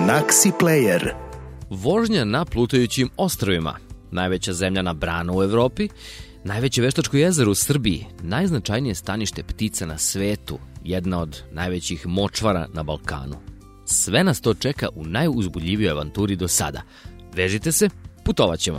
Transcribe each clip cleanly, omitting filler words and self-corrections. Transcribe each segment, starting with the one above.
Naxi Player. Vožnja na plutajućim ostrvima, najveća zemljana brana u Evropi, najveće veštačko jezero u Srbiji, najznačajnije stanište ptica na svetu, jedna od najvećih močvara na Balkanu. Sve nas to čeka u najuzbudljivijoj avanturi do sada. Vežite se, putovat ćemo.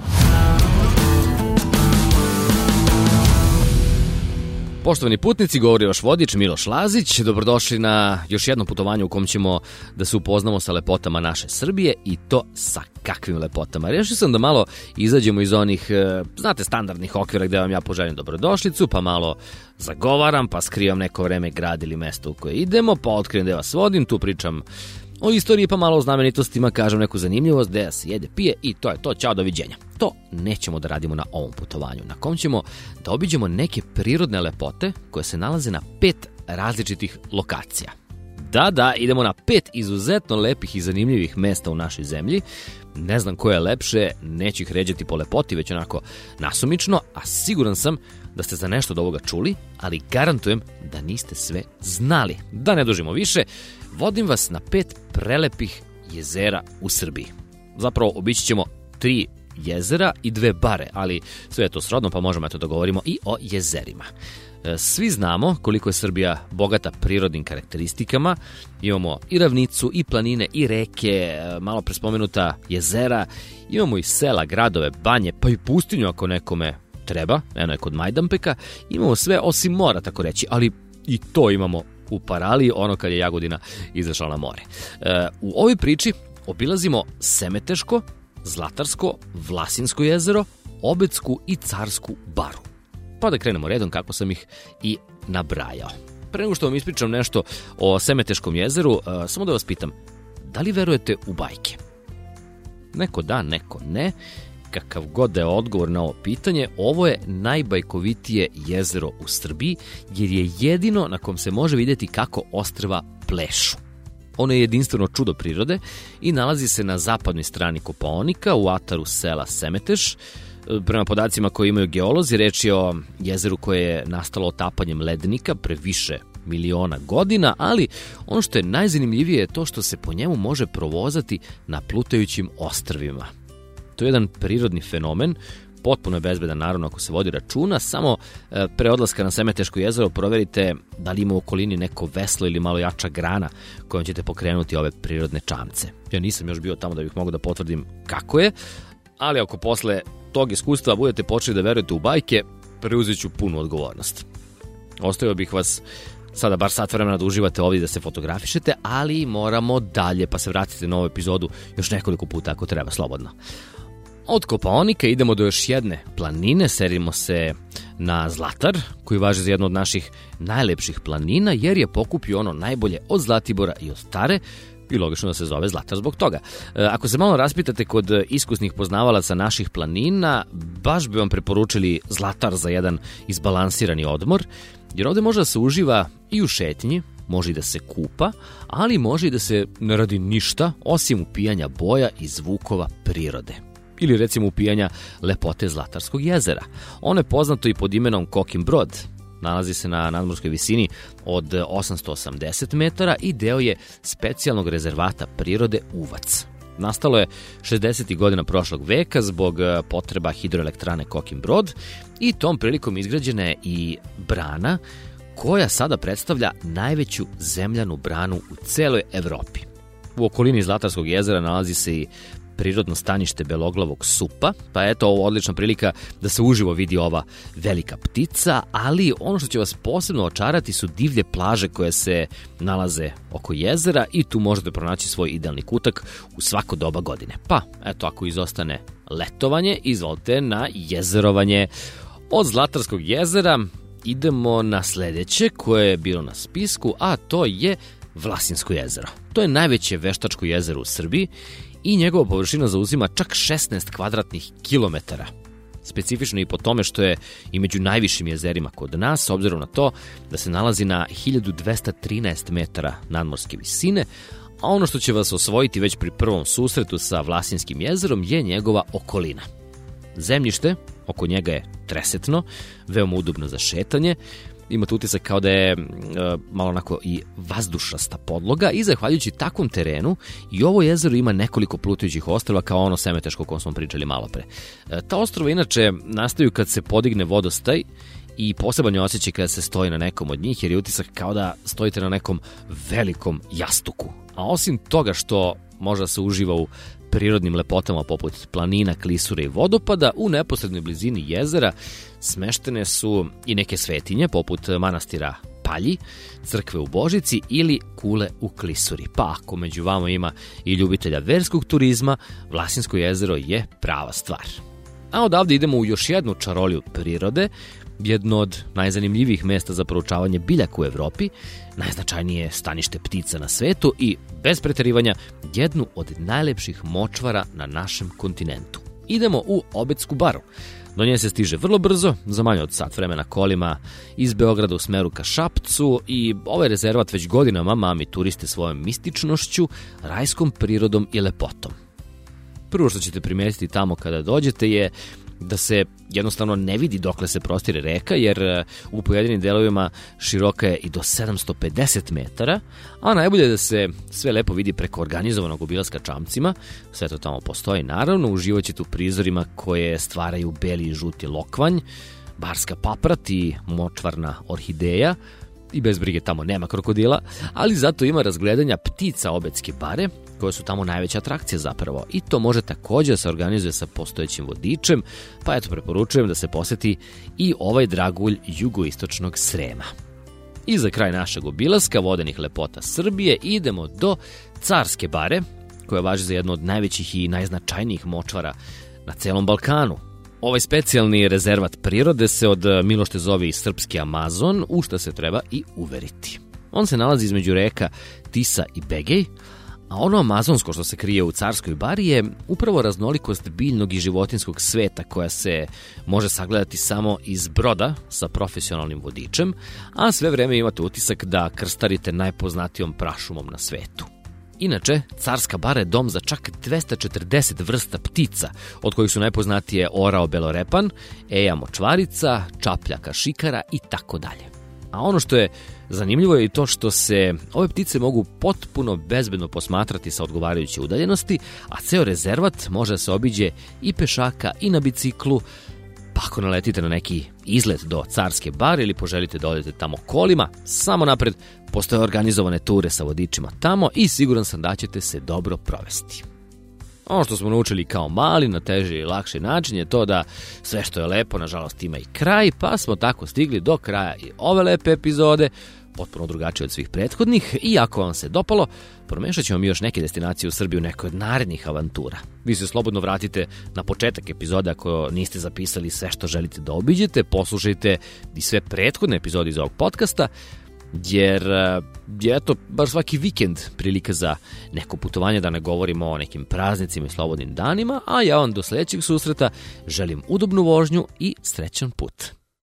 Poštovani putnici, govori vaš vodič Miloš Lazić. Dobrodošli na još jedno putovanje u kom ćemo da se upoznamo sa lepotama naše Srbije, i to sa kakvim lepotama. Rešio sam da malo izađemo iz onih, standardnih okvira gde vam ja poželim dobrodošlicu, pa malo zagovaram, pa skrivam neko vreme grad ili mesto u koje idemo, pa otkrijem da vas vodim, tu pričam o istoriji, pa malo o znamenitostima, kažem neku zanimljivost, gde se jede, pije i to je to, ćao, doviđenja. To nećemo da radimo na ovom putovanju, na kom ćemo da obiđemo neke prirodne lepote koje se nalaze na 5 različitih lokacija. Da, idemo na 5 izuzetno lepih i zanimljivih mesta u našoj zemlji. Ne znam koje je lepše, neću ih ređati po lepoti, već onako nasumično, a siguran sam da ste za nešto od ovoga čuli, ali garantujem da niste sve znali. Da ne dužimo više, vodim vas na 5 prelepih jezera u Srbiji. Zapravo, obići ćemo 3 jezera i 2 bare, ali sve je to srodno, pa možemo da govorimo i o jezerima. Svi znamo koliko je Srbija bogata prirodnim karakteristikama. Imamo i ravnicu, i planine, i reke, malo prespomenuta jezera. Imamo i sela, gradove, banje, pa i pustinju ako nekome treba, eno je kod Majdanpeka. Imamo sve osim mora, tako reći, ali i to imamo u Paraliji, ono kad je Jagodina izašla na more. U ovoj priči obilazimo Semeteško, Zlatarsko, Vlasinsko jezero, Obetsku i Carsku baru. Pa da krenemo redom kako sam ih i nabrajao. Pre nego što vam ispričam nešto o Semeteškom jezeru, samo da vas pitam, da li verujete u bajke? Neko da, neko ne. Kakav god da je odgovor na ovo pitanje, ovo je najbajkovitije jezero u Srbiji, jer je jedino na kom se može vidjeti kako ostrva plešu. Ono je jedinstveno čudo prirode i nalazi se na zapadnoj strani Kopaonika, u ataru sela Semeteš. Prema podacima koje imaju geolozi, reč je o jezeru koje je nastalo otapanjem ledenika pre više miliona godina, ali ono što je najzanimljivije je to što se po njemu može provozati na plutajućim ostrvima. To je jedan prirodni fenomen, potpuno je bezbedan naravno ako se vodi računa, samo pre odlaska na Semeteško jezero proverite da li ima u okolini neko veslo ili malo jača grana kojom ćete pokrenuti ove prirodne čamce. Ja nisam još bio tamo da bih mogao da potvrdim kako je, ali ako posle tog iskustva budete počeli da verujete u bajke, preuzet ću punu odgovornost. Ostavio bih vas sada bar sat vremena da uživate ovdje, da se fotografišete, ali moramo dalje, pa se vratite na ovu epizodu još nekoliko puta ako treba, slobodno. Od Kopaonika idemo do još jedne planine, serimo se na Zlatar, koji važi za jednu od naših najlepših planina, jer je pokupio ono najbolje od Zlatibora i od Tare, i logično da se zove Zlatar zbog toga. Ako se malo raspitate kod iskusnih poznavalaca naših planina, baš bi vam preporučili Zlatar za jedan izbalansirani odmor, jer ovde može da se uživa i u šetnji, može i da se kupa, ali može i da se ne radi ništa osim upijanja boja i zvukova prirode. Ili recimo upijanja lepote Zlatarskog jezera. Ono je poznato i pod imenom Kokin Brod. Nalazi se na nadmorskoj visini od 880 metara i deo je specijalnog rezervata prirode Uvac. Nastalo je 60. godina prošlog veka zbog potreba hidroelektrane Kokin Brod i tom prilikom izgrađena je i brana koja sada predstavlja najveću zemljanu branu u celoj Evropi. U okolini Zlatarskog jezera nalazi se i prirodno stanište beloglavog supa, pa eto, ovo odlična prilika da se uživo vidi ova velika ptica, ali ono što će vas posebno očarati su divlje plaže koje se nalaze oko jezera i tu možete pronaći svoj idealni kutak u svako doba godine. Pa, eto, ako izostane letovanje, izvolite na jezerovanje. Od Zlatarskog jezera idemo na sledeće koje je bilo na spisku, a to je Vlasinsko jezero. To je najveće veštačko jezero u Srbiji i njegova površina zauzima čak 16 kvadratnih kilometara. Specifično i po tome što je i među najvišim jezerima kod nas, s obzirom na to da se nalazi na 1213 metara nadmorske visine, a ono što će vas osvojiti već pri prvom susretu sa Vlasinskim jezerom je njegova okolina. Zemljište oko njega je tresetno, veoma udobno za šetanje, imate utisak kao da je malo onako i vazdušasta podloga i zahvaljujući takvom terenu i ovo jezero ima nekoliko plutajućih ostrva kao ono Semeteško o kom smo pričali malo pre. Ta ostrva inače nastaju kad se podigne vodostaj i poseban je osjećaj kada se stoji na nekom od njih jer je utisak kao da stojite na nekom velikom jastuku. A osim toga što može da se uživa u prirodnim lepotama poput planina, klisura i vodopada, u neposrednoj blizini jezera smeštene su i neke svetinje poput manastira Palji, crkve u Božici ili kule u Klisuri. Pa ako među vama ima i ljubitelja verskog turizma, Vlasinsko jezero je prava stvar. A odavde idemo u još jednu čaroliju prirode, jedno od najzanimljivijih mesta za proučavanje biljaka u Evropi, najznačajnije stanište ptica na svetu i, bez preterivanja, jednu od najlepših močvara na našem kontinentu. Idemo u Obetsku baru. Do nje se stiže vrlo brzo, za manje od sat vremena kolima iz Beograda u smeru ka Šapcu i ovaj rezervat već godinama mami turiste svojom mističnošću, rajskom prirodom i lepotom. Prvo što ćete primetiti tamo kada dođete je da se jednostavno ne vidi dokle se prostire reka, jer u pojedinim delovima široka je i do 750 metara, a najbolje je da se sve lepo vidi preko organizovanog obilaska čamcima. Sve to tamo postoji, naravno, uživat ćete u prizorima koje stvaraju beli i žuti lokvanj, barska paprat i močvarna orhideja, i bez brige tamo nema krokodila, ali zato ima razgledanja ptica Obetske bare, koje su tamo najveća atrakcija zapravo. I to može također da se organizuje sa postojećim vodičem, pa eto preporučujem da se poseti i ovaj dragulj jugoistočnog Srema. I za kraj našeg obilaska vodenih lepota Srbije idemo do Carske bare, koja važi za jednu od najvećih i najznačajnijih močvara na celom Balkanu. Ovaj specijalni rezervat prirode se od Milošte zove i srpski Amazon, u što se treba i uveriti. On se nalazi između reka Tisa i Begej, a ono amazonsko što se krije u Carskoj bari je upravo raznolikost biljnog i životinskog sveta koja se može sagledati samo iz broda sa profesionalnim vodičem, a sve vreme imate utisak da krstarite najpoznatijom prašumom na svetu. Inače, Carska bara je dom za čak 240 vrsta ptica, od kojih su najpoznatije orao belorepan, eja močvarica, čaplja kašikara i tako dalje. A ono što je zanimljivo je i to što se ove ptice mogu potpuno bezbedno posmatrati sa odgovarajuće udaljenosti, a ceo rezervat može da se obiđe i pešaka i na biciklu. Pa ako naletite na neki izlet do Carske bare ili poželite da odete tamo kolima, samo napred postoje organizovane ture sa vodičima tamo i siguran sam da ćete se dobro provesti. Ono što smo naučili kao mali na teži i lakši način je to da sve što je lepo nažalost ima i kraj, pa smo tako stigli do kraja i ove lepe epizode, potpuno drugačije od svih prethodnih, i ako vam se dopalo, promešat ćemo mi još neke destinacije u Srbiji u nekoj od narednih avantura. Vi se slobodno vratite na početak epizode ako niste zapisali sve što želite da obiđete, poslušajte i sve prethodne epizode iz ovog podcasta, jer je to bar svaki vikend prilika za neko putovanje, da ne govorimo o nekim praznicima i slobodnim danima, a ja vam do sledećeg susreta želim udobnu vožnju i srećan put.